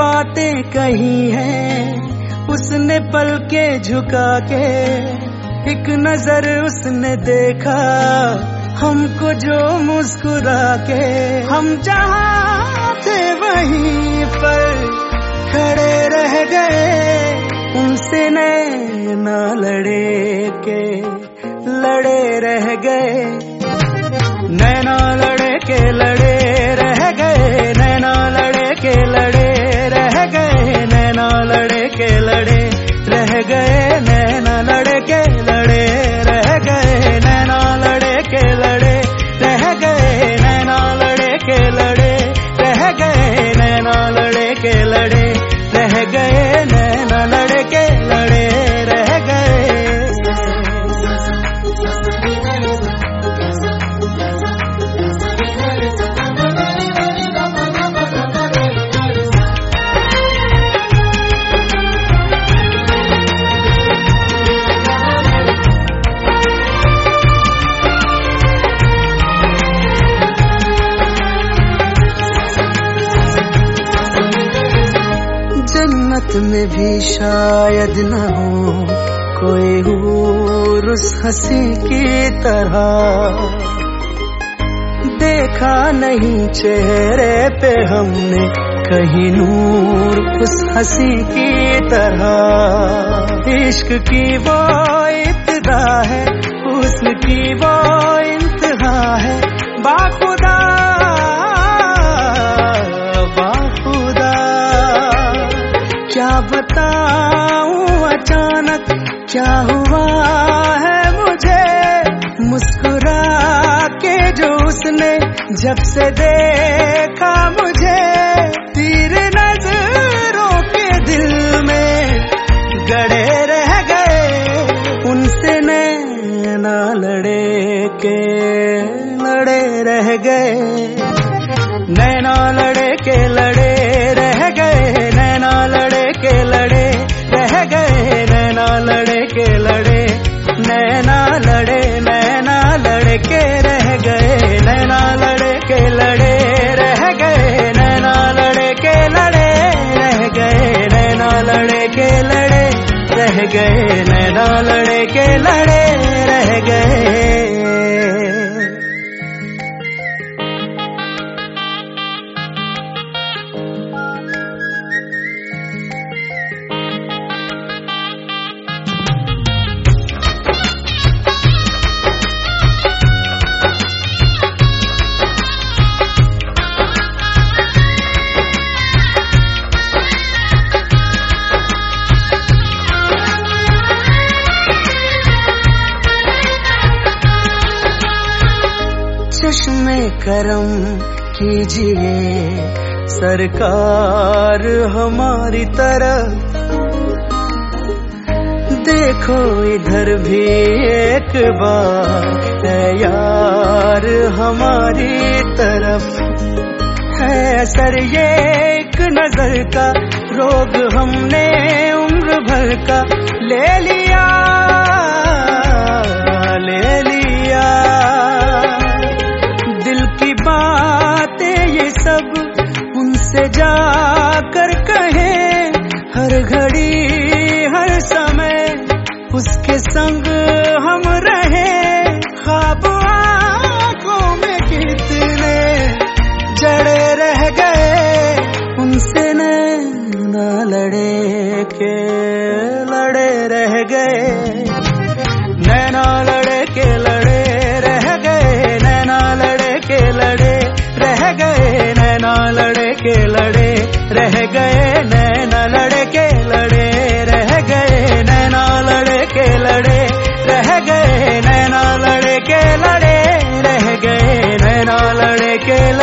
बातें कही हैं उसने पल के झुका के, एक नजर उसने देखा हमको जो मुस्कुरा के। हम जहाँ थे वहीं पर खड़े रह गए, उनसे नैना लड़े के लड़े रह गए, नैना लड़े के लड़े रह गए, नैना लड़े के लड़े रह गए, नैना लड़े के लड़े रह गए, नैना लड़े के लड़े रह गए, नैना लड़े के लड़े रह गए, नैना लड़े के लड़े रह गए, नैना लड़े के लड़े रह गए, नैना लड़े के लड़े रह गए। जन्नत में भी शायद न हो कोई हूर उस हंसी की तरह, देखा नहीं चेहरे पे हमने कहीं नूर उस हंसी की तरह। इश्क की वो इब्तिदा है, हुस्न की वो इंतहा है, बाखुदा क्या बताऊं अचानक क्या हुआ है मुझे, मुस्कुरा के जो उसने जब से देखा मुझे, तीर नजरों के दिल में गड़े रह गए, उनसे नैना लड़े के लड़े रह गए, नैना लड़े के लड़े रह गए, नैना लड़े के लड़े रह गए, नैना लड़े के लड़े, नैना लड़े, नैना लड़े के रह गए, नैना लड़े के लड़े रह गए, नैना लड़े के लड़े रह गए, नैना लड़े के लड़े रह गए, नैना लड़े के लड़े रह गए। चश्मे करम कीजिए सरकार हमारी तरफ, देखो इधर भी एक बार है यार हमारी तरफ, है सर ये एक नजर का रोग हमने उम्र भर का ले लिया, ले लिया, दिल की बातें ये सब उनसे जाकर कहें, हर घड़ी हर समय उसके संग हम रहे, ख्वाब आँखों में कितने जड़े रह गए, उनसे नैना लड़े के लड़े रह गए, नैना लड़े के लड़े रह गए, नैना लड़े के लड़े रह गए, नैना लड़े के लड़े रह गए, नैना लड़े के लड़े रह गए, नैना लड़े के लड़े रह गए, नैना लड़े के लड़े रह गए, नैना लड़े के